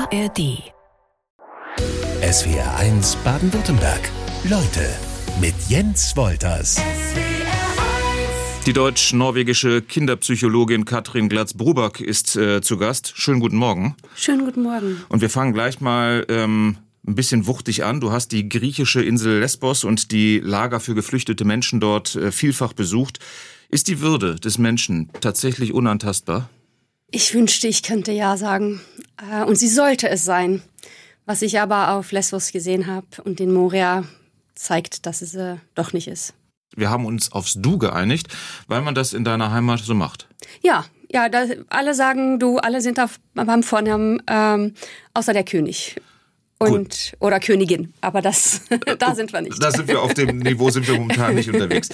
ARD. SWR1 Baden-Württemberg. Leute mit Jens Wolters. Die deutsch-norwegische Kinderpsychologin Katrin Glatz-Bruback ist zu Gast. Schönen guten Morgen. Schönen guten Morgen. Und wir fangen gleich mal ein bisschen wuchtig an. Du hast die griechische Insel Lesbos und die Lager für geflüchtete Menschen dort vielfach besucht. Ist die Würde des Menschen tatsächlich unantastbar? Ich wünschte, ich könnte ja sagen. Und sie sollte es sein. Was ich aber auf Lesbos gesehen habe und in Moria zeigt, dass es doch nicht ist. Wir haben uns aufs Du geeinigt, weil man das in deiner Heimat so macht. Ja, alle sagen du, alle sind beim Vornamen, außer der König. Oder Königin, aber da sind wir nicht. Da sind wir auf dem Niveau, sind wir momentan nicht unterwegs.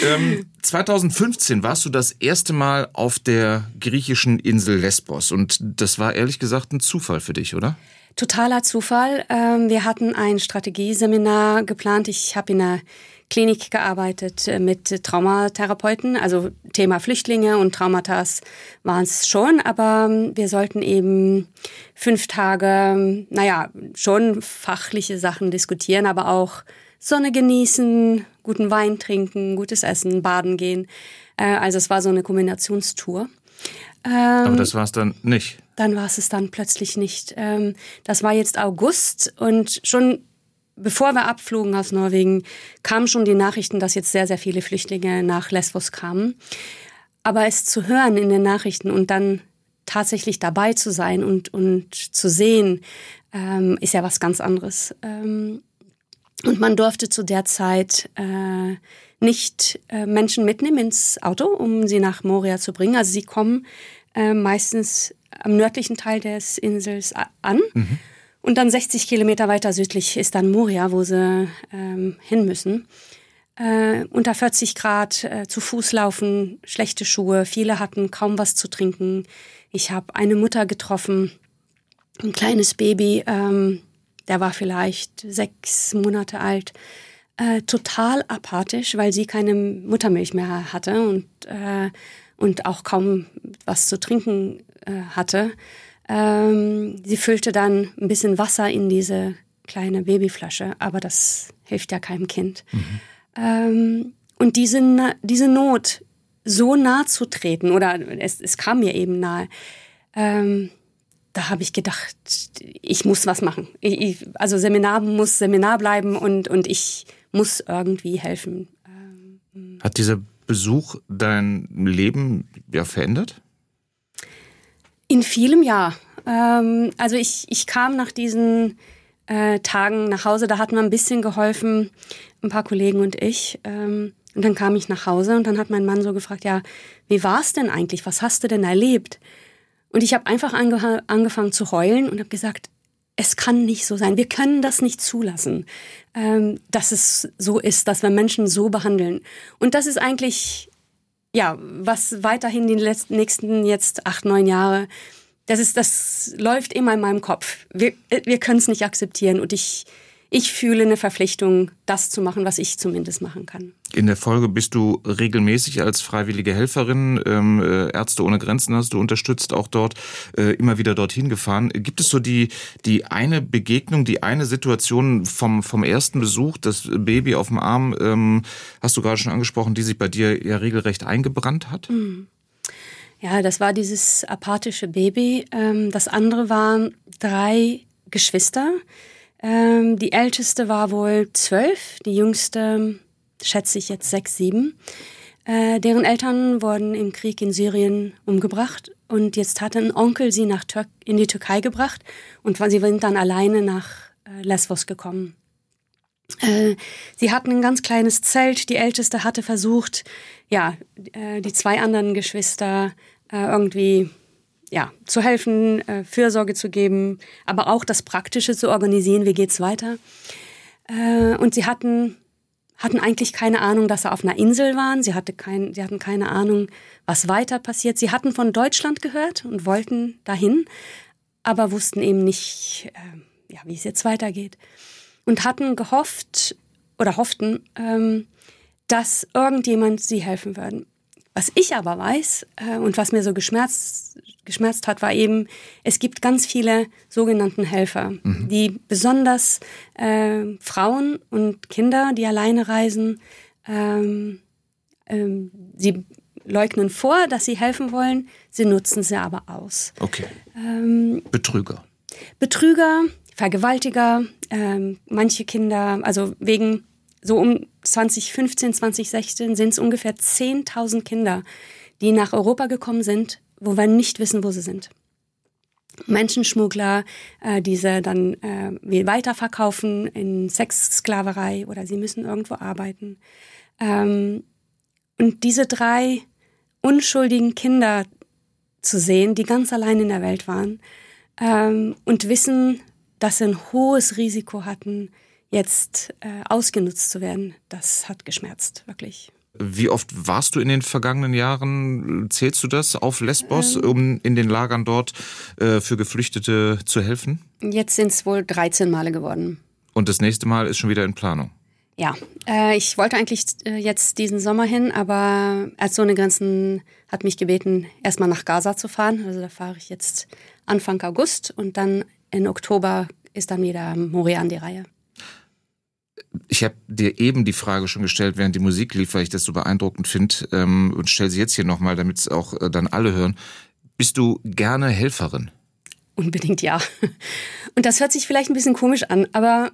2015 warst du das erste Mal auf der griechischen Insel Lesbos und das war ehrlich gesagt ein Zufall für dich, oder? Totaler Zufall. Wir hatten ein Strategieseminar geplant. Ich habe in einer Klinik gearbeitet mit Traumatherapeuten, also Thema Flüchtlinge und Traumata waren es schon, aber wir sollten eben 5 Tage, schon fachliche Sachen diskutieren, aber auch Sonne genießen, guten Wein trinken, gutes Essen, baden gehen. Also es war so eine Kombinationstour. Aber das war es dann nicht? Dann war es dann plötzlich nicht. Das war jetzt August und schon bevor wir abflogen aus Norwegen, kamen schon die Nachrichten, dass jetzt sehr, sehr viele Flüchtlinge nach Lesbos kamen. Aber es zu hören in den Nachrichten und dann tatsächlich dabei zu sein und zu sehen, ist ja was ganz anderes. Und man durfte zu der Zeit nicht Menschen mitnehmen ins Auto, um sie nach Moria zu bringen. Also sie kommen meistens am nördlichen Teil des Insels an. Mhm. Und dann 60 Kilometer weiter südlich ist dann Moria, wo sie hin müssen. Unter 40 Grad, zu Fuß laufen, schlechte Schuhe. Viele hatten kaum was zu trinken. Ich habe eine Mutter getroffen, ein kleines Baby, der war vielleicht 6 Monate alt. Total apathisch, weil sie keine Muttermilch mehr hatte und auch kaum was zu trinken hatte. Sie füllte dann ein bisschen Wasser in diese kleine Babyflasche, aber das hilft ja keinem Kind. Mhm. Und diese Not, so nah zu treten, oder es kam mir eben nahe, da habe ich gedacht, ich muss was machen. Also Seminar muss Seminar bleiben und ich muss irgendwie helfen. Hat dieser Besuch dein Leben verändert? In vielem ja. Also ich kam nach diesen Tagen nach Hause, da hat man ein bisschen geholfen, ein paar Kollegen und ich. Und dann kam ich nach Hause und dann hat mein Mann so gefragt, ja, wie war es denn eigentlich? Was hast du denn erlebt? Und ich habe einfach angefangen zu heulen und habe gesagt, es kann nicht so sein. Wir können das nicht zulassen, dass es so ist, dass wir Menschen so behandeln. Und das ist eigentlich, was weiterhin die nächsten jetzt 8, 9 Jahre, das läuft immer in meinem Kopf. Wir können es nicht akzeptieren und ich fühle eine Verpflichtung, das zu machen, was ich zumindest machen kann. In der Folge bist du regelmäßig als freiwillige Helferin, Ärzte ohne Grenzen hast du unterstützt, auch dort immer wieder dorthin gefahren. Gibt es so die eine Begegnung, die eine Situation vom ersten Besuch, das Baby auf dem Arm, hast du gerade schon angesprochen, die sich bei dir ja regelrecht eingebrannt hat? Mhm. Ja, das war dieses apathische Baby. Das andere waren 3 Geschwister. Die älteste war wohl 12, die jüngste schätze ich jetzt 6, 7. Deren Eltern wurden im Krieg in Syrien umgebracht und jetzt hatte ein Onkel sie in die Türkei gebracht und sie sind dann alleine nach Lesbos gekommen. Sie hatten ein ganz kleines Zelt, die Älteste hatte versucht, die 2 anderen Geschwister irgendwie zu helfen, Fürsorge zu geben, aber auch das Praktische zu organisieren, wie geht's weiter. Und sie hatten eigentlich keine Ahnung, dass sie auf einer Insel waren. Sie hatten keine Ahnung, was weiter passiert. Sie hatten von Deutschland gehört und wollten dahin, aber wussten eben nicht, wie es jetzt weitergeht. Und hatten hofften, dass irgendjemand sie helfen würde. Was ich aber weiß und was mir so geschmerzt hat, war eben, es gibt ganz viele sogenannten Helfer, die besonders Frauen und Kinder, die alleine reisen, sie leugnen vor, dass sie helfen wollen, sie nutzen sie aber aus. Okay. Betrüger, Vergewaltiger, manche Kinder, also wegen so um 2015, 2016 sind es ungefähr 10.000 Kinder, die nach Europa gekommen sind, wo wir nicht wissen, wo sie sind. Menschenschmuggler, diese dann weiterverkaufen in Sexsklaverei oder sie müssen irgendwo arbeiten. Und diese 3 unschuldigen Kinder zu sehen, die ganz allein in der Welt waren und wissen, dass sie ein hohes Risiko hatten, jetzt ausgenutzt zu werden, das hat geschmerzt, wirklich. Wie oft warst du in den vergangenen Jahren, zählst du das, auf Lesbos, um in den Lagern dort für Geflüchtete zu helfen? Jetzt sind es wohl 13 Male geworden. Und das nächste Mal ist schon wieder in Planung? Ja, ich wollte eigentlich jetzt diesen Sommer hin, aber Ärzte ohne Grenzen hat mich gebeten, erstmal nach Gaza zu fahren. Also da fahre ich jetzt Anfang August und dann in Oktober ist dann wieder Moria an die Reihe. Ich habe dir eben die Frage schon gestellt, während die Musik lief, weil ich das so beeindruckend finde und stelle sie jetzt hier nochmal, damit es auch dann alle hören. Bist du gerne Helferin? Unbedingt ja. Und das hört sich vielleicht ein bisschen komisch an, aber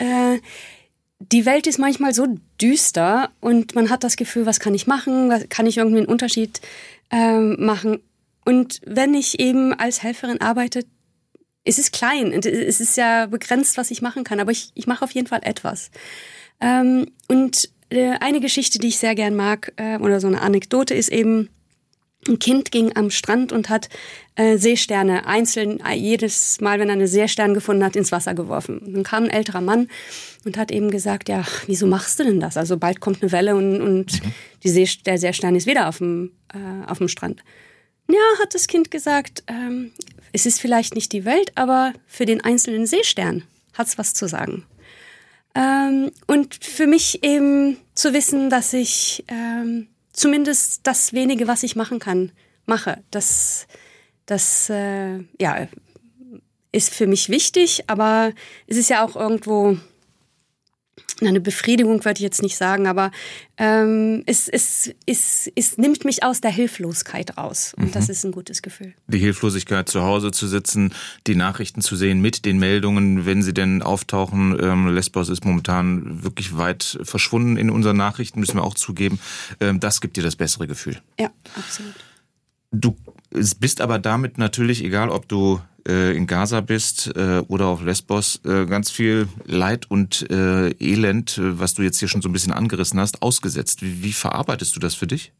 die Welt ist manchmal so düster und man hat das Gefühl, was kann ich machen, kann ich irgendwie einen Unterschied machen. Und wenn ich eben als Helferin arbeite, es ist klein, es ist ja begrenzt, was ich machen kann, aber ich mache auf jeden Fall etwas. Und eine Geschichte, die ich sehr gern mag, oder so eine Anekdote, ist eben, ein Kind ging am Strand und hat Seesterne einzeln, jedes Mal, wenn er eine Seestern gefunden hat, ins Wasser geworfen. Und dann kam ein älterer Mann und hat eben gesagt, ja, wieso machst du denn das? Also bald kommt eine Welle und der Seestern ist wieder auf dem Strand. Ja, hat das Kind gesagt, es ist vielleicht nicht die Welt, aber für den einzelnen Seestern hat's was zu sagen. Und für mich eben zu wissen, dass ich zumindest das wenige, was ich machen kann, mache. Das ist für mich wichtig, aber es ist ja auch irgendwo eine Befriedigung, würde ich jetzt nicht sagen, aber es nimmt mich aus der Hilflosigkeit raus. Und das ist ein gutes Gefühl. Die Hilflosigkeit, zu Hause zu sitzen, die Nachrichten zu sehen mit den Meldungen, wenn sie denn auftauchen. Lesbos ist momentan wirklich weit verschwunden in unseren Nachrichten, müssen wir auch zugeben. Das gibt dir das bessere Gefühl. Ja, absolut. Du bist aber damit natürlich, egal ob du in Gaza bist oder auf Lesbos, ganz viel Leid und Elend, was du jetzt hier schon so ein bisschen angerissen hast, ausgesetzt. Wie verarbeitest du das für dich?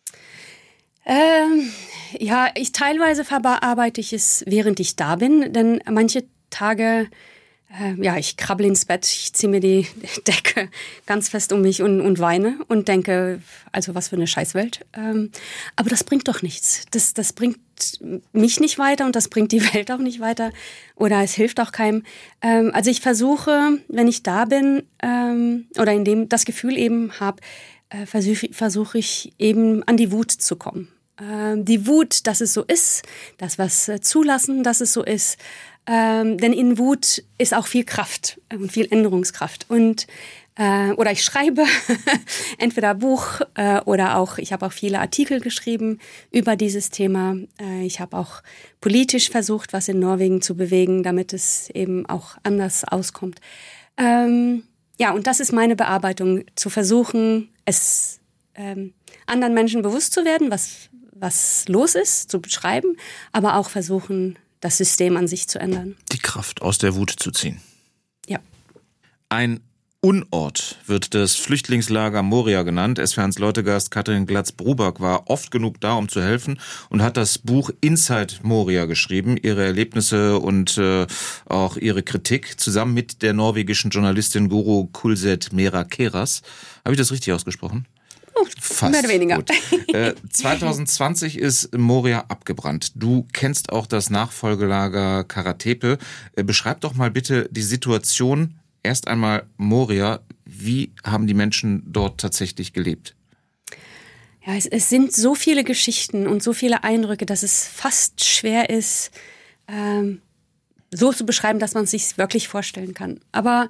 Teilweise verarbeite ich es, während ich da bin, denn manche Tage, ich krabbel ins Bett, ich ziehe mir die Decke ganz fest um mich und weine und denke, also was für eine Scheißwelt. Aber das bringt doch nichts. Das bringt mich nicht weiter und das bringt die Welt auch nicht weiter oder es hilft auch keinem. Also ich versuche, wenn ich da bin oder in dem das Gefühl eben habe, versuche ich eben an die Wut zu kommen. Die Wut, dass es so ist, das was zulassen, dass es so ist. Denn in Wut ist auch viel Kraft und viel Änderungskraft. Und oder ich schreibe entweder Buch oder auch, ich habe auch viele Artikel geschrieben über dieses Thema. Ich habe auch politisch versucht, was in Norwegen zu bewegen, damit es eben auch anders auskommt. Und das ist meine Bearbeitung, zu versuchen, es anderen Menschen bewusst zu werden, was los ist, zu beschreiben, aber auch versuchen, das System an sich zu ändern. Die Kraft aus der Wut zu ziehen. Ja. Ein Unort wird das Flüchtlingslager Moria genannt. SWRs Leutegast Katrin Glatz-Bruback war oft genug da, um zu helfen und hat das Buch Inside Moria geschrieben. Ihre Erlebnisse und auch ihre Kritik zusammen mit der norwegischen Journalistin Guro Kulset Mera-Keras. Habe ich das richtig ausgesprochen? Fast. Mehr oder weniger. 2020 ist Moria abgebrannt. Du kennst auch das Nachfolgelager Karatepe. Beschreib doch mal bitte die Situation. Erst einmal Moria. Wie haben die Menschen dort tatsächlich gelebt? Ja, es sind so viele Geschichten und so viele Eindrücke, dass es fast schwer ist, so zu beschreiben, dass man es sich wirklich vorstellen kann. Aber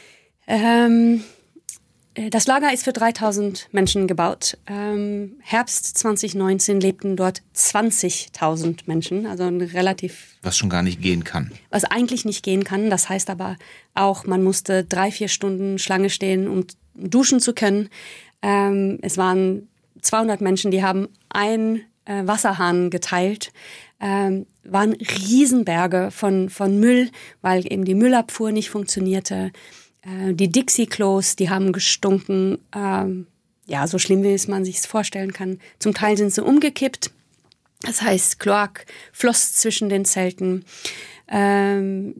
das Lager ist für 3000 Menschen gebaut. Herbst 2019 lebten dort 20.000 Menschen, also ein relativ... Was schon gar nicht gehen kann. Was eigentlich nicht gehen kann. Das heißt aber auch, man musste 3-4 Stunden Schlange stehen, um duschen zu können. Es waren 200 Menschen, die haben einen Wasserhahn geteilt. Waren Riesenberge von Müll, weil eben die Müllabfuhr nicht funktionierte. Die Dixie-Klos, die haben gestunken. Ja, so schlimm, wie es man sich vorstellen kann. Zum Teil sind sie umgekippt. Das heißt, Kloak floss zwischen den Zelten. Wenn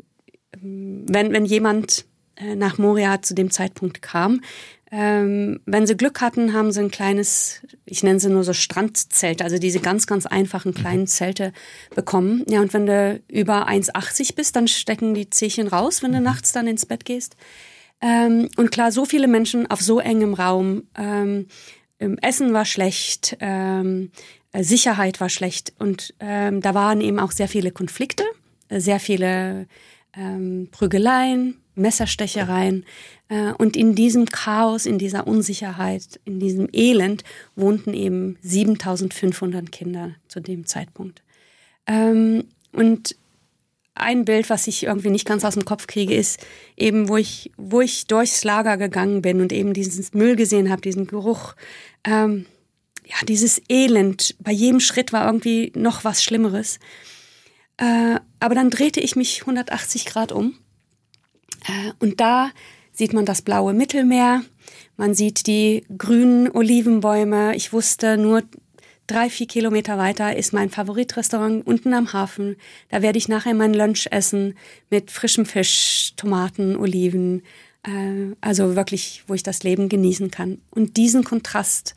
jemand nach Moria zu dem Zeitpunkt kam, wenn sie Glück hatten, haben sie ein kleines, ich nenne sie nur so Strandzelte, also diese ganz, ganz einfachen kleinen Zelte bekommen. Ja, und wenn du über 1,80 bist, dann stecken die Zehchen raus, wenn du nachts dann ins Bett gehst. Und klar, so viele Menschen auf so engem Raum. Essen war schlecht, Sicherheit war schlecht und da waren eben auch sehr viele Konflikte, sehr viele Prügeleien, Messerstechereien. Und in diesem Chaos, in dieser Unsicherheit, in diesem Elend wohnten eben 7.500 Kinder zu dem Zeitpunkt. Und ein Bild, was ich irgendwie nicht ganz aus dem Kopf kriege, ist eben, wo ich durchs Lager gegangen bin und eben diesen Müll gesehen habe, diesen Geruch, ja, dieses Elend. Bei jedem Schritt war irgendwie noch was Schlimmeres. Aber dann drehte ich mich 180 Grad um und da sieht man das blaue Mittelmeer, man sieht die grünen Olivenbäume. Ich wusste, nur 3-4 Kilometer weiter ist mein Favoritrestaurant unten am Hafen. Da werde ich nachher mein Lunch essen mit frischem Fisch, Tomaten, Oliven. Also wirklich, wo ich das Leben genießen kann. Und diesen Kontrast,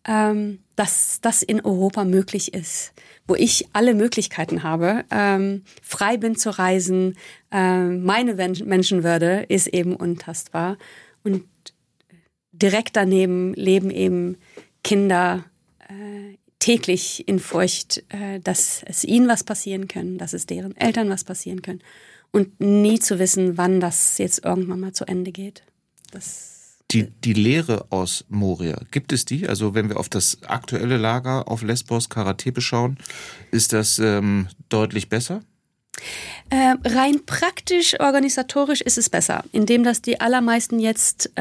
dass das in Europa möglich ist, wo ich alle Möglichkeiten habe, frei bin zu reisen, meine Menschenwürde ist eben untastbar. Und direkt daneben leben eben Kinder täglich in Furcht, dass es ihnen was passieren kann, dass es deren Eltern was passieren kann. Und nie zu wissen, wann das jetzt irgendwann mal zu Ende geht. Die Lehre aus Moria, gibt es die? Also wenn wir auf das aktuelle Lager auf Lesbos, Kara Tepe schauen, ist das deutlich besser? Rein praktisch, organisatorisch ist es besser, indem dass die allermeisten jetzt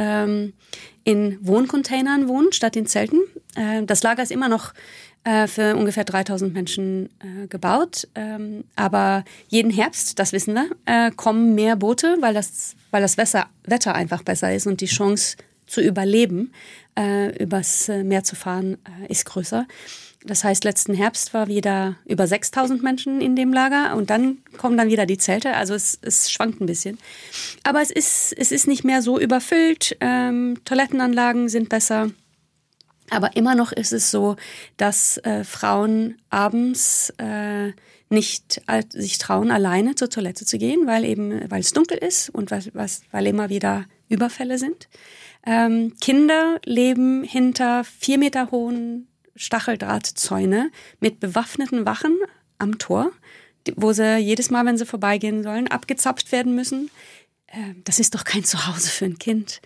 in Wohncontainern wohnen, statt in Zelten. Das Lager ist immer noch für ungefähr 3000 Menschen gebaut. Aber jeden Herbst, das wissen wir, kommen mehr Boote, weil das Wetter einfach besser ist und die Chance zu überleben, übers Meer zu fahren, ist größer. Das heißt, letzten Herbst war wieder über 6000 Menschen in dem Lager und dann kommen dann wieder die Zelte. Also es schwankt ein bisschen. Aber es ist nicht mehr so überfüllt. Toilettenanlagen sind besser. Aber immer noch ist es so, dass Frauen abends nicht sich trauen, alleine zur Toilette zu gehen, weil es dunkel ist und weil immer wieder Überfälle sind. Kinder leben hinter 4 Meter hohen Stacheldrahtzäune mit bewaffneten Wachen am Tor, wo sie jedes Mal, wenn sie vorbeigehen sollen, abgezapft werden müssen. Das ist doch kein Zuhause für ein Kind.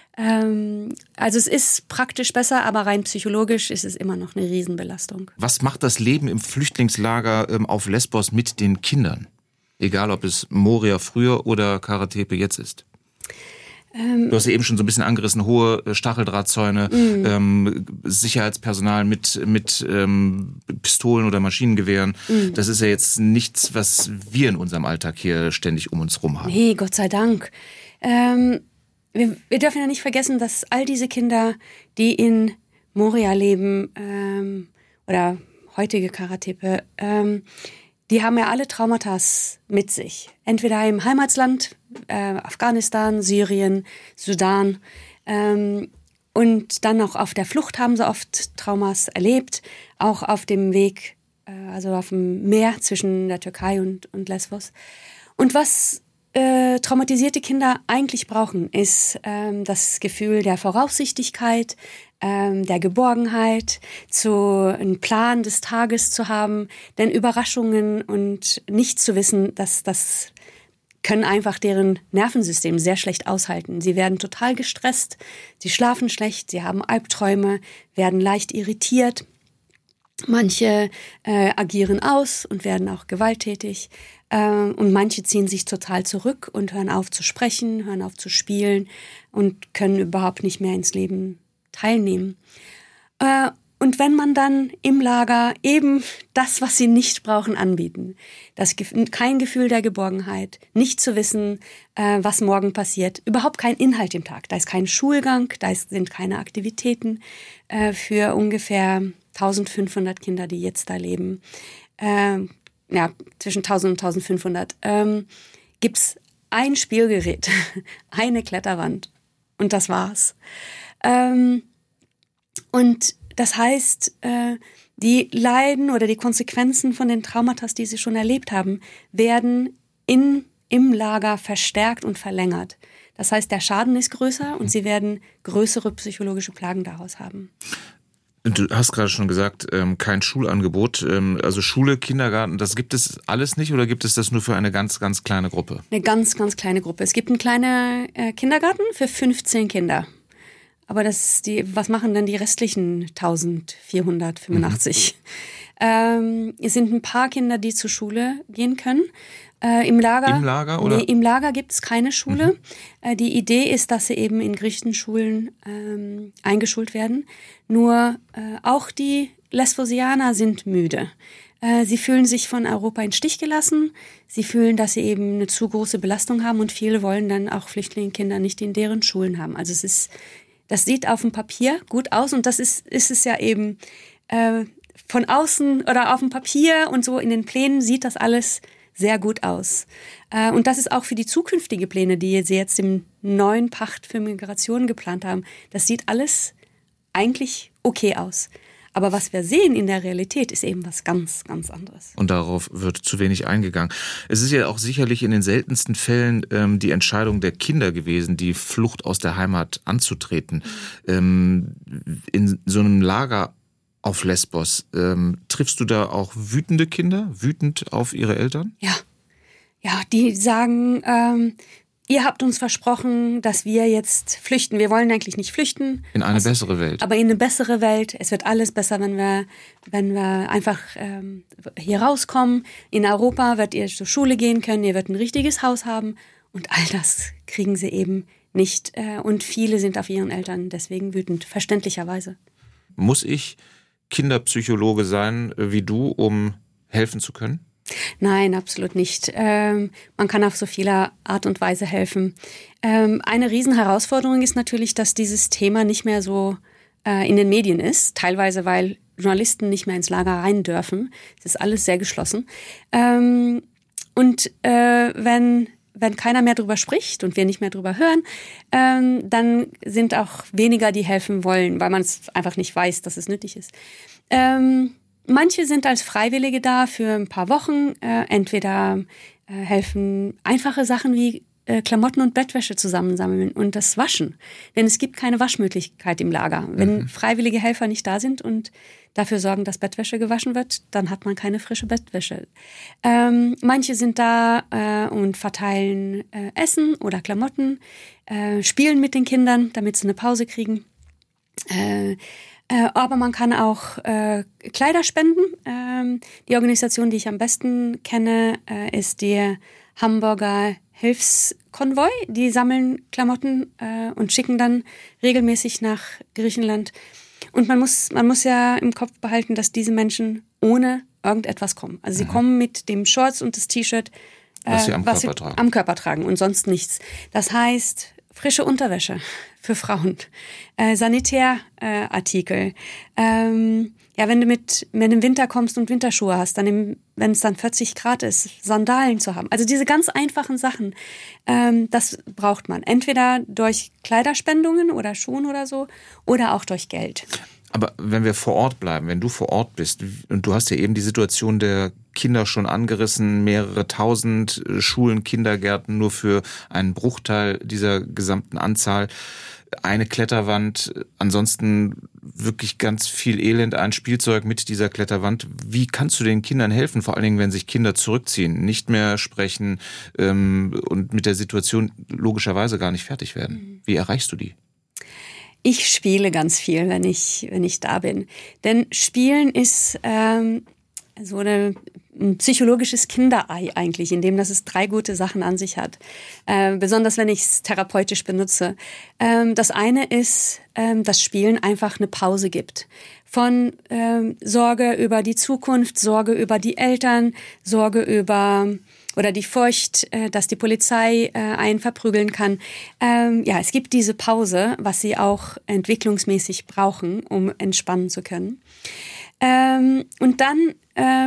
Also es ist praktisch besser, aber rein psychologisch ist es immer noch eine Riesenbelastung. Was macht das Leben im Flüchtlingslager auf Lesbos mit den Kindern? Egal, ob es Moria früher oder Kara Tepe jetzt ist. Du hast ja eben schon so ein bisschen angerissen, hohe Stacheldrahtzäune, Sicherheitspersonal mit Pistolen oder Maschinengewehren. Das ist ja jetzt nichts, was wir in unserem Alltag hier ständig um uns rum haben. Nee, Gott sei Dank. Wir dürfen ja nicht vergessen, dass all diese Kinder, die in Moria leben, oder heutige Kara Tepe, die haben ja alle Traumata mit sich. Entweder im Heimatland, Afghanistan, Syrien, Sudan, und dann auch auf der Flucht haben sie oft Traumas erlebt, auch auf dem Weg, also auf dem Meer zwischen der Türkei und Lesbos. Und was traumatisierte Kinder eigentlich brauchen, ist das Gefühl der Voraussichtigkeit, der Geborgenheit, zu einen Plan des Tages zu haben, denn Überraschungen und nicht zu wissen, das können einfach deren Nervensystem sehr schlecht aushalten. Sie werden total gestresst, sie schlafen schlecht, sie haben Albträume, werden leicht irritiert. Manche agieren aus und werden auch gewalttätig und manche ziehen sich total zurück und hören auf zu sprechen, hören auf zu spielen und können überhaupt nicht mehr ins Leben teilnehmen. Und wenn man dann im Lager eben das, was sie nicht brauchen, anbieten, kein Gefühl der Geborgenheit, nicht zu wissen, was morgen passiert, überhaupt kein Inhalt im Tag, da ist kein Schulgang, sind keine Aktivitäten für ungefähr 1500 Kinder, die jetzt da leben, zwischen 1000 und 1500, gibt's ein Spielgerät, eine Kletterwand und das war's. Und das heißt, die Leiden oder die Konsequenzen von den Traumata, die sie schon erlebt haben, werden im Lager verstärkt und verlängert. Das heißt, der Schaden ist größer und sie werden größere psychologische Plagen daraus haben. Du hast gerade schon gesagt, kein Schulangebot, also Schule, Kindergarten, das gibt es alles nicht oder gibt es das nur für eine ganz, ganz kleine Gruppe? Eine ganz, ganz kleine Gruppe. Es gibt einen kleinen Kindergarten für 15 Kinder. Aber was machen denn die restlichen 1485? Es sind ein paar Kinder, die zur Schule gehen können. Im Lager oder? Nee, im Lager gibt es keine Schule. Die Idee ist, dass sie eben in griechischen Schulen eingeschult werden. Nur auch die Lesbosianer sind müde. Sie fühlen sich von Europa in den Stich gelassen. Sie fühlen, dass sie eben eine zu große Belastung haben und viele wollen dann auch Flüchtlingskinder nicht in deren Schulen haben. Also das sieht auf dem Papier gut aus und das ist es ja eben von außen oder auf dem Papier und so in den Plänen sieht das alles sehr gut aus. Und das ist auch für die zukünftigen Pläne, die sie jetzt im neuen Pacht für Migration geplant haben. Das sieht alles eigentlich okay aus. Aber was wir sehen in der Realität, ist eben was ganz, ganz anderes. Und darauf wird zu wenig eingegangen. Es ist ja auch sicherlich in den seltensten Fällen die Entscheidung der Kinder gewesen, die Flucht aus der Heimat anzutreten. In so einem Lager auf Lesbos, triffst du da auch wütende Kinder, wütend auf ihre Eltern? Ja, die sagen, ihr habt uns versprochen, dass wir jetzt flüchten. Wir wollen eigentlich nicht flüchten. In eine bessere Welt. Aber in eine bessere Welt. Es wird alles besser, wenn wir einfach hier rauskommen. In Europa werdet ihr zur Schule gehen können, ihr werdet ein richtiges Haus haben. Und all das kriegen sie eben nicht. Und viele sind auf ihren Eltern deswegen wütend, verständlicherweise. Muss ich Kinderpsychologe sein wie du, um helfen zu können? Nein, absolut nicht. Man kann auf so viele Art und Weise helfen. Eine Riesenherausforderung ist natürlich, dass dieses Thema nicht mehr so in den Medien ist. Teilweise, weil Journalisten nicht mehr ins Lager rein dürfen. Es ist alles sehr geschlossen. Und wenn keiner mehr drüber spricht und wir nicht mehr drüber hören, dann sind auch weniger, die helfen wollen, weil man es einfach nicht weiß, dass es nötig ist. Manche sind als Freiwillige da für ein paar Wochen. Entweder helfen einfache Sachen wie Klamotten und Bettwäsche zusammensammeln und das Waschen. Denn es gibt keine Waschmöglichkeit im Lager. Wenn freiwillige Helfer nicht da sind und dafür sorgen, dass Bettwäsche gewaschen wird, dann hat man keine frische Bettwäsche. Manche sind da und verteilen Essen oder Klamotten, spielen mit den Kindern, damit sie eine Pause kriegen. Aber man kann auch Kleider spenden. Die Organisation, die ich am besten kenne, ist der Hamburger Hilfskonvoi. Die sammeln Klamotten und schicken dann regelmäßig nach Griechenland. Und man muss ja im Kopf behalten, dass diese Menschen ohne irgendetwas kommen. Also sie kommen mit dem Shorts und das T-Shirt, was sie am Körper tragen und sonst nichts. Das heißt, frische Unterwäsche für Frauen, Sanitärartikel. Wenn du im Winter kommst und Winterschuhe hast, dann wenn es dann 40 Grad ist, Sandalen zu haben. Also diese ganz einfachen Sachen, das braucht man. Entweder durch Kleiderspendungen oder Schuhen oder so oder auch durch Geld. Aber wenn wir vor Ort bleiben, wenn du vor Ort bist, und du hast ja eben die Situation der Kinder schon angerissen, mehrere tausend Schulen, Kindergärten nur für einen Bruchteil dieser gesamten Anzahl. eine Kletterwand, ansonsten wirklich ganz viel Elend, ein Spielzeug mit dieser Kletterwand. Wie kannst du den Kindern helfen, vor allen Dingen, wenn sich Kinder zurückziehen, nicht mehr sprechen und mit der Situation logischerweise gar nicht fertig werden? Wie erreichst du die? Ich spiele ganz viel, wenn ich da bin. Denn Spielen ist so ein psychologisches Kinderei eigentlich, in dem es 3 gute Sachen an sich hat. Besonders wenn ich es therapeutisch benutze. Das eine ist, dass Spielen einfach eine Pause gibt. Von Sorge über die Zukunft, Sorge über die Eltern, Sorge über oder die Furcht, dass die Polizei einen verprügeln kann. Es gibt diese Pause, was sie auch entwicklungsmäßig brauchen, um entspannen zu können. Und dann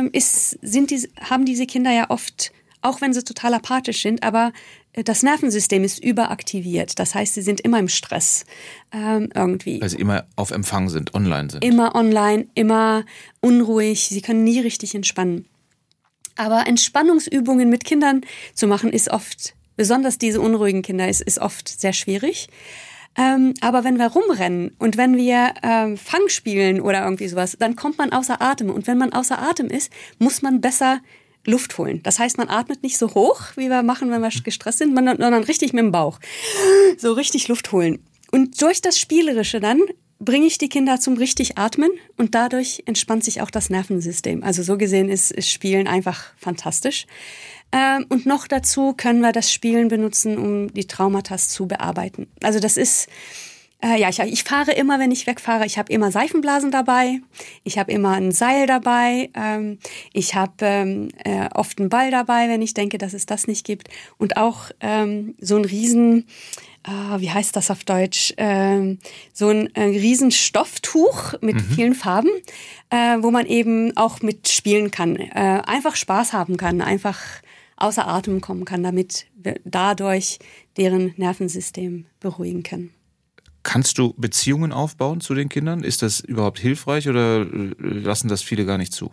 haben diese Kinder ja oft, auch wenn sie total apathisch sind, aber das Nervensystem ist überaktiviert. Das heißt, sie sind immer im Stress irgendwie. Weil sie immer auf Empfang sind, online sind. Immer online, immer unruhig. Sie können nie richtig entspannen. Aber Entspannungsübungen mit Kindern zu machen, ist oft, besonders diese unruhigen Kinder, ist oft sehr schwierig. Aber wenn wir rumrennen und wenn wir Fang spielen oder irgendwie sowas, dann kommt man außer Atem. Und wenn man außer Atem ist, muss man besser Luft holen. Das heißt, man atmet nicht so hoch, wie wir machen, wenn wir gestresst sind, sondern richtig mit dem Bauch. So richtig Luft holen. Und durch das Spielerische dann bringe ich die Kinder zum richtig Atmen und dadurch entspannt sich auch das Nervensystem. Also so gesehen ist Spielen einfach fantastisch. Und noch dazu können wir das Spielen benutzen, um die Traumata zu bearbeiten. Also das ist, ich fahre immer, wenn ich wegfahre, ich habe immer Seifenblasen dabei, ich habe immer ein Seil dabei, ich habe oft einen Ball dabei, wenn ich denke, dass es das nicht gibt. Und auch so ein riesen, wie heißt das auf Deutsch, so ein riesen Stofftuch mit vielen Farben, wo man eben auch mit spielen kann, einfach Spaß haben kann, einfach außer Atem kommen kann, damit wir dadurch deren Nervensystem beruhigen können. Kannst du Beziehungen aufbauen zu den Kindern? Ist das überhaupt hilfreich oder lassen das viele gar nicht zu?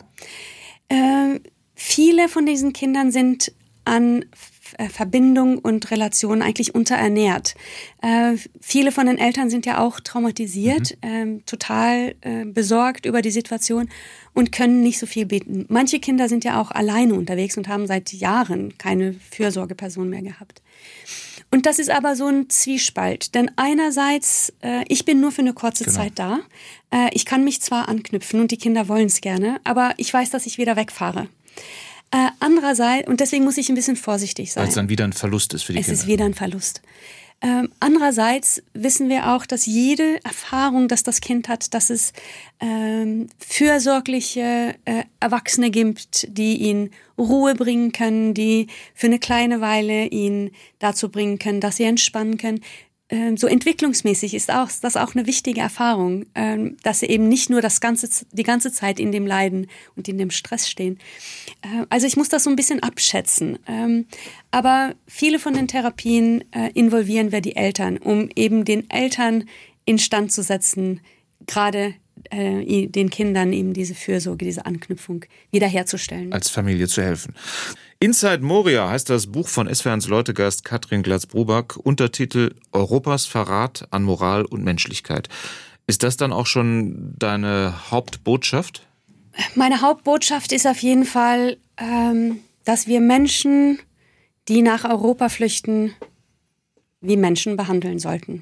Viele von diesen Kindern sind an Verbindung und Relation eigentlich unterernährt. Viele von den Eltern sind ja auch traumatisiert, total besorgt über die Situation und können nicht so viel bieten. Manche Kinder sind ja auch alleine unterwegs und haben seit Jahren keine Fürsorgeperson mehr gehabt. Und das ist aber so ein Zwiespalt, denn einerseits, ich bin nur für eine kurze Zeit da. Ich kann mich zwar anknüpfen und die Kinder wollen es gerne, aber ich weiß, dass ich wieder wegfahre. Andererseits, und deswegen muss ich ein bisschen vorsichtig sein. Weil es dann wieder ein Verlust ist für die Kinder. Es ist wieder ein Verlust. Andererseits wissen wir auch, dass jede Erfahrung, dass das Kind hat, dass es fürsorgliche Erwachsene gibt, die ihn Ruhe bringen können, die für eine kleine Weile ihn dazu bringen können, dass sie entspannen können. So entwicklungsmäßig ist das auch eine wichtige Erfahrung, dass sie eben nicht nur die ganze Zeit in dem Leiden und in dem Stress stehen. Also ich muss das so ein bisschen abschätzen. Aber viele von den Therapien involvieren wir die Eltern, um eben den Eltern instand zu setzen, gerade den Kindern eben diese Fürsorge, diese Anknüpfung wiederherzustellen. Als Familie zu helfen. Inside Moria heißt das Buch von SWR1 Leutegast Katrin Glatz-Bruback, Untertitel Europas Verrat an Moral und Menschlichkeit. Ist das dann auch schon deine Hauptbotschaft? Meine Hauptbotschaft ist auf jeden Fall, dass wir Menschen, die nach Europa flüchten, wie Menschen behandeln sollten.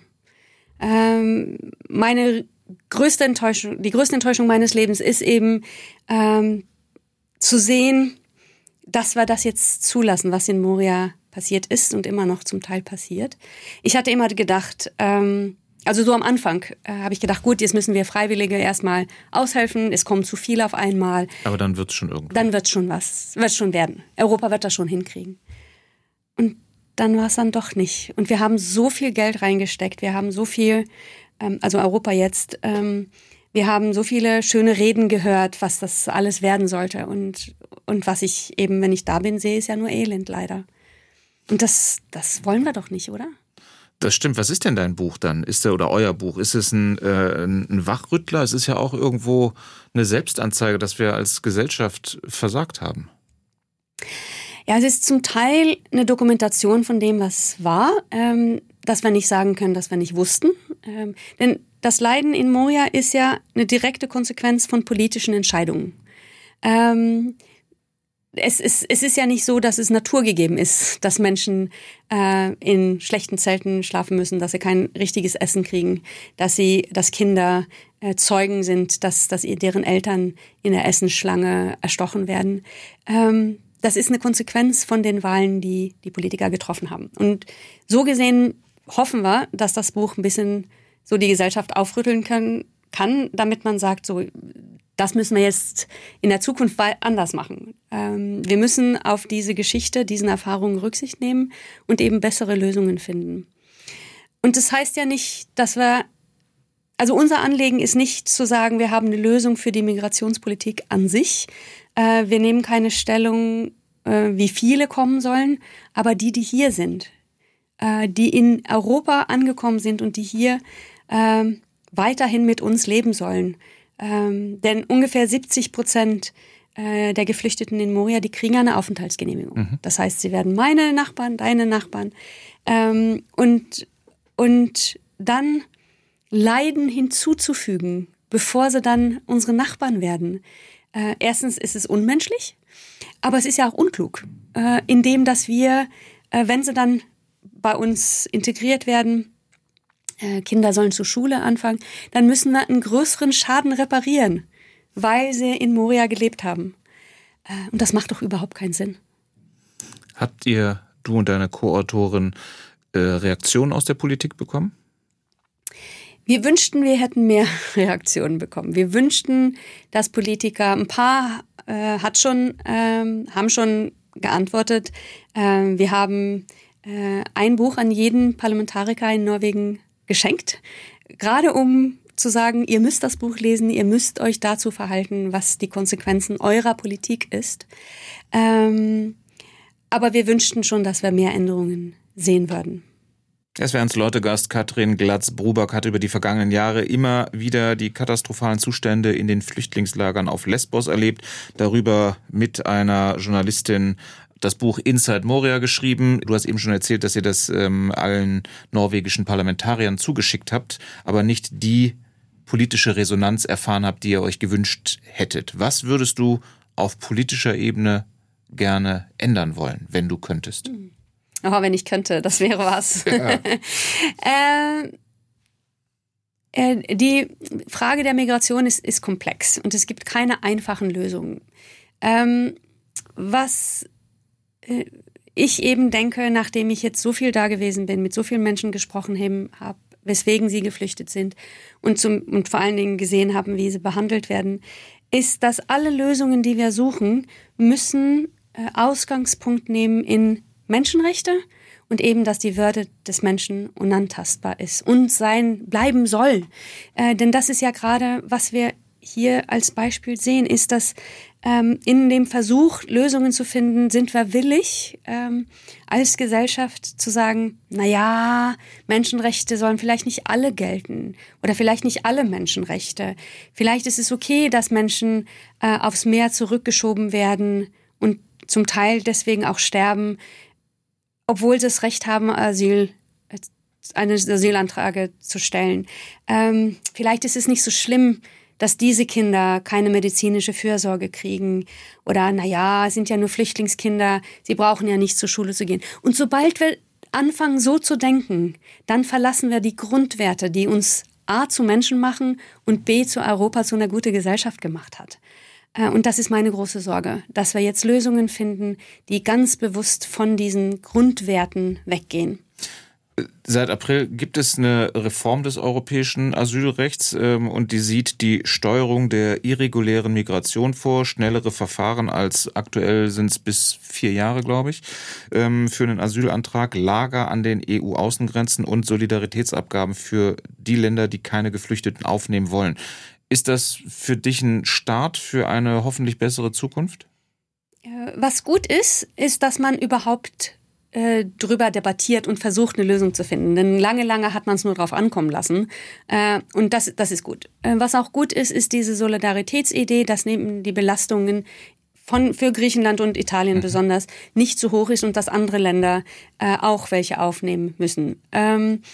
Die größte Enttäuschung meines Lebens ist eben zu sehen, dass wir das jetzt zulassen, was in Moria passiert ist und immer noch zum Teil passiert. Ich hatte immer gedacht, also so am Anfang habe ich gedacht, gut, jetzt müssen wir Freiwillige erstmal aushelfen, es kommen zu viele auf einmal. Aber dann wird es schon irgendwann. Dann wird es schon werden. Europa wird das schon hinkriegen. Und dann war es dann doch nicht. Und wir haben so viel Geld reingesteckt, wir haben so viel, also Europa jetzt, wir haben so viele schöne Reden gehört, was das alles werden sollte. Und was ich eben, wenn ich da bin, sehe, ist ja nur Elend leider. Und das wollen wir doch nicht, oder? Das stimmt. Was ist denn dein Buch dann? Oder euer Buch? Ist es ein Wachrüttler? Es ist ja auch irgendwo eine Selbstanzeige, dass wir als Gesellschaft versagt haben. Ja, es ist zum Teil eine Dokumentation von dem, was war, dass wir nicht sagen können, dass wir nicht wussten. Denn das Leiden in Moria ist ja eine direkte Konsequenz von politischen Entscheidungen. Es ist ja nicht so, dass es naturgegeben ist, dass Menschen in schlechten Zelten schlafen müssen, dass sie kein richtiges Essen kriegen, dass Kinder Zeugen sind, dass deren Eltern in der Essensschlange erstochen werden. Das ist eine Konsequenz von den Wahlen, die die Politiker getroffen haben. Und so gesehen hoffen wir, dass das Buch ein bisschen so die Gesellschaft aufrütteln kann, damit man sagt, so, das müssen wir jetzt in der Zukunft anders machen. Wir müssen auf diese Geschichte, diesen Erfahrungen Rücksicht nehmen und eben bessere Lösungen finden. Und das heißt ja nicht, also unser Anliegen ist nicht zu sagen, wir haben eine Lösung für die Migrationspolitik an sich. Wir nehmen keine Stellung, wie viele kommen sollen, aber die hier sind, die in Europa angekommen sind und die hier weiterhin mit uns leben sollen. Denn ungefähr 70% der Geflüchteten in Moria, die kriegen eine Aufenthaltsgenehmigung. Mhm. Das heißt, sie werden meine Nachbarn, deine Nachbarn. Und dann Leiden hinzuzufügen, bevor sie dann unsere Nachbarn werden. Erstens ist es unmenschlich, aber es ist ja auch unklug, indem dass wir, wenn sie dann bei uns integriert werden, Kinder sollen zur Schule anfangen, dann müssen wir einen größeren Schaden reparieren, weil sie in Moria gelebt haben. Und das macht doch überhaupt keinen Sinn. Habt ihr, du und deine Co-Autorin, Reaktionen aus der Politik bekommen? Wir wünschten, wir hätten mehr Reaktionen bekommen. Wir wünschten, dass Politiker, ein paar haben schon geantwortet. Wir haben ein Buch an jeden Parlamentariker in Norwegen geschenkt, gerade um zu sagen, ihr müsst das Buch lesen, ihr müsst euch dazu verhalten, was die Konsequenzen eurer Politik ist. Aber wir wünschten schon, dass wir mehr Änderungen sehen würden. SWR1-Leute-Gast Katrin Glatz-Bruback hat über die vergangenen Jahre immer wieder die katastrophalen Zustände in den Flüchtlingslagern auf Lesbos erlebt. Darüber mit einer Journalistin das Buch Inside Moria geschrieben. Du hast eben schon erzählt, dass ihr das allen norwegischen Parlamentariern zugeschickt habt, aber nicht die politische Resonanz erfahren habt, die ihr euch gewünscht hättet. Was würdest du auf politischer Ebene gerne ändern wollen, wenn du könntest? Oh, wenn ich könnte, das wäre was. Ja. Die Frage der Migration ist komplex und es gibt keine einfachen Lösungen. Was ich eben denke, nachdem ich jetzt so viel da gewesen bin, mit so vielen Menschen gesprochen habe, weswegen sie geflüchtet sind und vor allen Dingen gesehen haben, wie sie behandelt werden, ist, dass alle Lösungen, die wir suchen, müssen Ausgangspunkt nehmen in Menschenrechte und eben, dass die Würde des Menschen unantastbar ist und bleiben soll. Denn das ist ja gerade, was wir hier als Beispiel sehen, ist, dass in dem Versuch, Lösungen zu finden, sind wir willig, als Gesellschaft zu sagen, Menschenrechte sollen vielleicht nicht alle gelten oder vielleicht nicht alle Menschenrechte. Vielleicht ist es okay, dass Menschen aufs Meer zurückgeschoben werden und zum Teil deswegen auch sterben, obwohl sie das Recht haben, einen Asylantrag zu stellen. Vielleicht ist es nicht so schlimm, dass diese Kinder keine medizinische Fürsorge kriegen oder sind ja nur Flüchtlingskinder, sie brauchen ja nicht zur Schule zu gehen. Und sobald wir anfangen so zu denken, dann verlassen wir die Grundwerte, die uns A zu Menschen machen und B zu Europa zu einer guten Gesellschaft gemacht hat. Und das ist meine große Sorge, dass wir jetzt Lösungen finden, die ganz bewusst von diesen Grundwerten weggehen. Seit April gibt es eine Reform des europäischen Asylrechts und die sieht die Steuerung der irregulären Migration vor, schnellere Verfahren als aktuell sind es bis 4 Jahre, glaube ich, für einen Asylantrag, Lager an den EU-Außengrenzen und Solidaritätsabgaben für die Länder, die keine Geflüchteten aufnehmen wollen. Ist das für dich ein Start für eine hoffentlich bessere Zukunft? Was gut ist, dass man überhaupt drüber debattiert und versucht, eine Lösung zu finden. Denn lange hat man es nur drauf ankommen lassen. Und das ist gut. Was auch gut ist diese Solidaritätsidee, dass neben die Belastungen für Griechenland und Italien besonders nicht zu hoch ist und dass andere Länder auch welche aufnehmen müssen.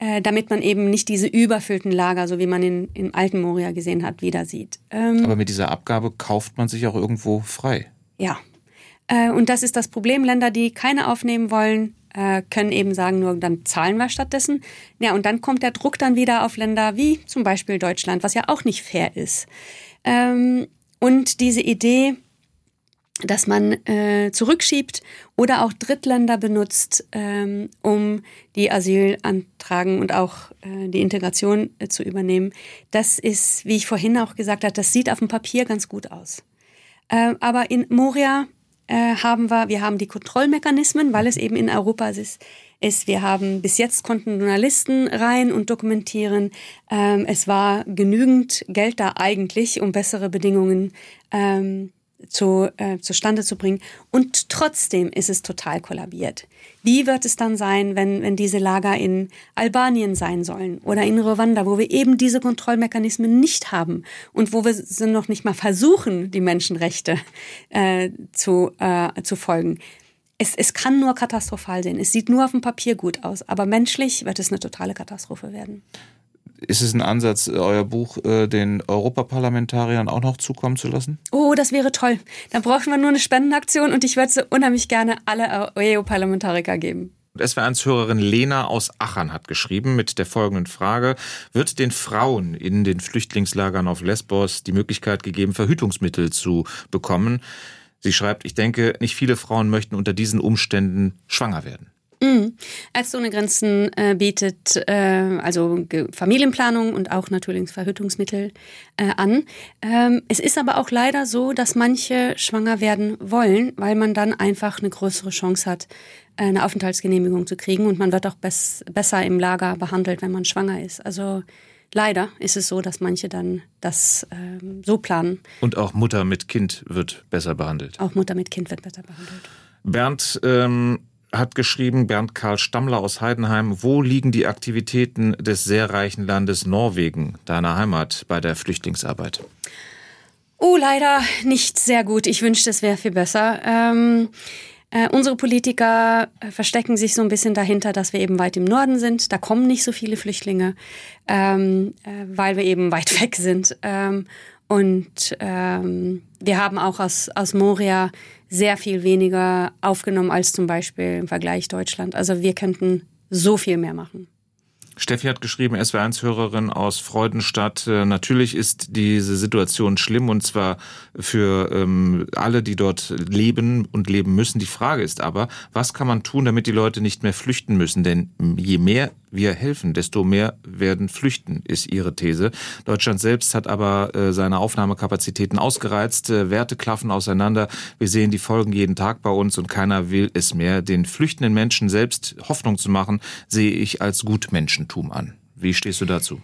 damit man eben nicht diese überfüllten Lager, so wie man im alten Moria gesehen hat, wieder sieht. Aber mit dieser Abgabe kauft man sich auch irgendwo frei. Ja, und das ist das Problem. Länder, die keine aufnehmen wollen, können eben sagen, nur dann zahlen wir stattdessen. Ja, und dann kommt der Druck dann wieder auf Länder wie zum Beispiel Deutschland, was ja auch nicht fair ist. Und diese Idee, dass man zurückschiebt oder auch Drittländer benutzt, um die Asyl antragen und auch die Integration zu übernehmen, das ist, wie ich vorhin auch gesagt habe, das sieht auf dem Papier ganz gut aus. Aber in Moria haben wir die Kontrollmechanismen, weil es eben in Europa ist. Wir haben bis jetzt konnten Journalisten rein und dokumentieren. Es war genügend Geld da eigentlich, um bessere Bedingungen zustande zu bringen. Und trotzdem ist es total kollabiert. Wie wird es dann sein, wenn diese Lager in Albanien sein sollen oder in Ruanda, wo wir eben diese Kontrollmechanismen nicht haben und wo wir noch nicht mal versuchen, die Menschenrechte zu folgen? Es kann nur katastrophal sein. Es sieht nur auf dem Papier gut aus, aber menschlich wird es eine totale Katastrophe werden. Ist es ein Ansatz, euer Buch den Europaparlamentariern auch noch zukommen zu lassen? Oh, das wäre toll. Dann brauchen wir nur eine Spendenaktion und ich würde es unheimlich gerne alle EU-Parlamentarier geben. SWR1-Hörerin Lena aus Achern hat geschrieben mit der folgenden Frage: Wird den Frauen in den Flüchtlingslagern auf Lesbos die Möglichkeit gegeben, Verhütungsmittel zu bekommen? Sie schreibt, ich denke, nicht viele Frauen möchten unter diesen Umständen schwanger werden. Ärzte ohne Grenzen bietet also Familienplanung und auch natürlich Verhütungsmittel an. Es ist aber auch leider so, dass manche schwanger werden wollen, weil man dann einfach eine größere Chance hat, eine Aufenthaltsgenehmigung zu kriegen und man wird auch besser im Lager behandelt, wenn man schwanger ist. Also leider ist es so, dass manche dann das so planen. Und auch Mutter mit Kind wird besser behandelt. Auch Mutter mit Kind wird besser behandelt. Bernd hat geschrieben, Bernd Karl Stammler aus Heidenheim: Wo liegen die Aktivitäten des sehr reichen Landes Norwegen, deiner Heimat, bei der Flüchtlingsarbeit? Oh, leider nicht sehr gut. Ich wünschte, es wäre viel besser. Unsere Politiker verstecken sich so ein bisschen dahinter, dass wir eben weit im Norden sind. Da kommen nicht so viele Flüchtlinge, weil wir eben weit weg sind. Und wir haben auch aus Moria sehr viel weniger aufgenommen als zum Beispiel im Vergleich Deutschland. Also wir könnten so viel mehr machen. Steffi hat geschrieben, SWR1-Hörerin aus Freudenstadt: Natürlich ist diese Situation schlimm, und zwar für alle, die dort leben und leben müssen. Die Frage ist aber, was kann man tun, damit die Leute nicht mehr flüchten müssen? Denn je mehr wir helfen, desto mehr werden flüchten, ist ihre These. Deutschland selbst hat aber seine Aufnahmekapazitäten ausgereizt. Werte klaffen auseinander. Wir sehen die Folgen jeden Tag bei uns und keiner will es mehr. Den flüchtenden Menschen selbst Hoffnung zu machen, sehe ich als Gutmenschentum an. Wie stehst du dazu?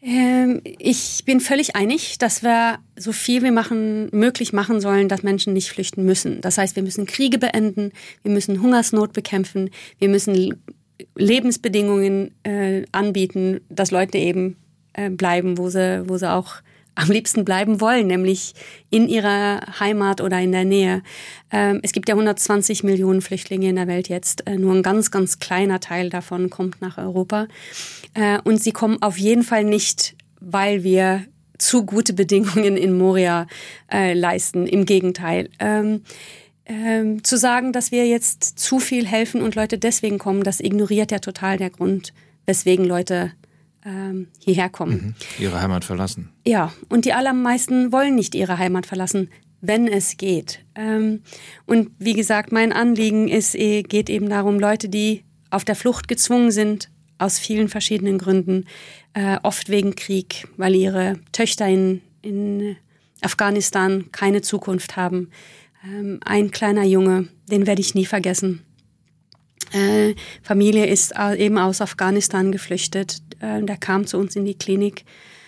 Ich bin völlig einig, dass wir so viel wie möglich machen sollen, dass Menschen nicht flüchten müssen. Das heißt, wir müssen Kriege beenden, wir müssen Hungersnot bekämpfen, wir müssen Lebensbedingungen anbieten, dass Leute eben bleiben, wo sie auch am liebsten bleiben wollen, nämlich in ihrer Heimat oder in der Nähe. Es gibt ja 120 Millionen Flüchtlinge in der Welt jetzt. Nur ein ganz, ganz kleiner Teil davon kommt nach Europa. Und sie kommen auf jeden Fall nicht, weil wir zu gute Bedingungen in Moria leisten. Im Gegenteil. Zu sagen, dass wir jetzt zu viel helfen und Leute deswegen kommen, das ignoriert ja total der Grund, weswegen Leute hierher kommen. Ihre Heimat verlassen. Ja, und die allermeisten wollen nicht ihre Heimat verlassen, wenn es geht. Und wie gesagt, mein Anliegen geht eben darum, Leute, die auf der Flucht gezwungen sind, aus vielen verschiedenen Gründen, oft wegen Krieg, weil ihre Töchter in Afghanistan keine Zukunft haben. Ein kleiner Junge, den werde ich nie vergessen. Familie ist eben aus Afghanistan geflüchtet. Der kam zu uns in die Klinik.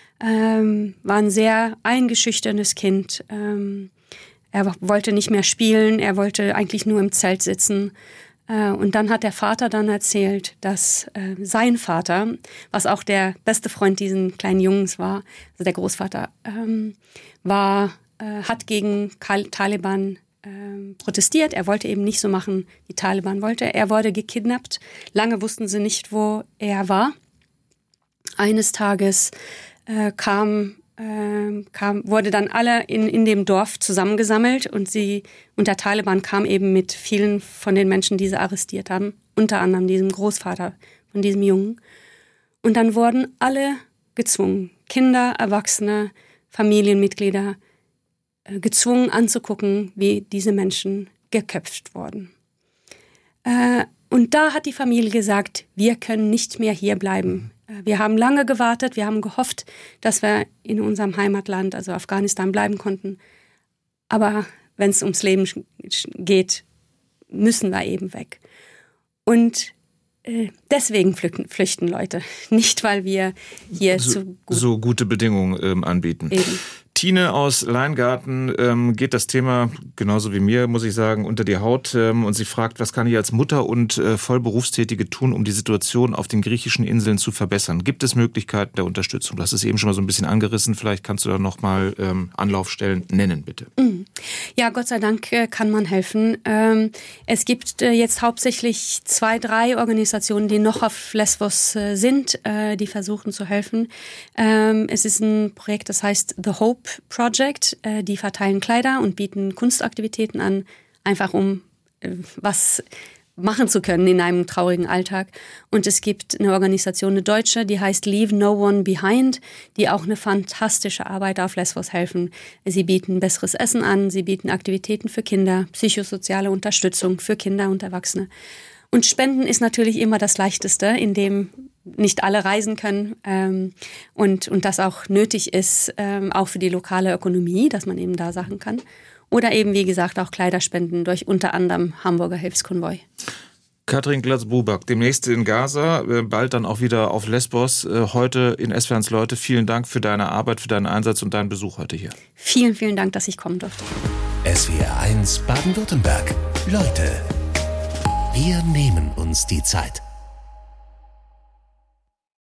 War ein sehr eingeschüchterndes Kind. Er wollte nicht mehr spielen. Er wollte eigentlich nur im Zelt sitzen. Und dann hat der Vater dann erzählt, dass sein Vater, was auch der beste Freund diesen kleinen Jungs war, also der Großvater, hat gegen Taliban protestiert. Er wollte eben nicht so machen, wie Taliban wollte. Er wurde gekidnappt. Lange wussten sie nicht, wo er war. Eines Tages wurde dann alle in dem Dorf zusammengesammelt und der Taliban kam eben mit vielen von den Menschen, die sie arrestiert haben, unter anderem diesem Großvater von diesem Jungen. Und dann wurden alle gezwungen, Kinder, Erwachsene, Familienmitglieder, gezwungen anzugucken, wie diese Menschen geköpft wurden. Und da hat die Familie gesagt, wir können nicht mehr hier bleiben. Wir haben lange gewartet, wir haben gehofft, dass wir in unserem Heimatland, also Afghanistan, bleiben konnten. Aber wenn es ums Leben geht, müssen wir eben weg. Und deswegen flüchten Leute, nicht weil wir hier so gute Bedingungen anbieten. Eben. Tine aus Leingarten geht das Thema, genauso wie mir, muss ich sagen, unter die Haut. Und sie fragt, was kann ich als Mutter und Vollberufstätige tun, um die Situation auf den griechischen Inseln zu verbessern? Gibt es Möglichkeiten der Unterstützung? Du hast es eben schon mal so ein bisschen angerissen. Vielleicht kannst du da nochmal Anlaufstellen nennen, bitte. Ja, Gott sei Dank kann man helfen. Es gibt jetzt hauptsächlich 2, 3 Organisationen, die noch auf Lesbos sind, die versuchen zu helfen. Es ist ein Projekt, das heißt The Hope Project, die verteilen Kleider und bieten Kunstaktivitäten an, einfach um was machen zu können in einem traurigen Alltag. Und es gibt eine Organisation, eine deutsche, die heißt Leave No One Behind, die auch eine fantastische Arbeit auf Lesbos helfen. Sie bieten besseres Essen an, sie bieten Aktivitäten für Kinder, psychosoziale Unterstützung für Kinder und Erwachsene. Und Spenden ist natürlich immer das Leichteste, in dem nicht alle reisen können und das auch nötig ist, auch für die lokale Ökonomie, dass man eben da Sachen kann. Oder eben, wie gesagt, auch Kleiderspenden durch unter anderem Hamburger Hilfskonvoi. Katrin Glatz-Buback, demnächst in Gaza, bald dann auch wieder auf Lesbos. Heute in SWR1 Leute, vielen Dank für deine Arbeit, für deinen Einsatz und deinen Besuch heute hier. Vielen, vielen Dank, dass ich kommen durfte. SWR1 Baden-Württemberg. Leute, wir nehmen uns die Zeit.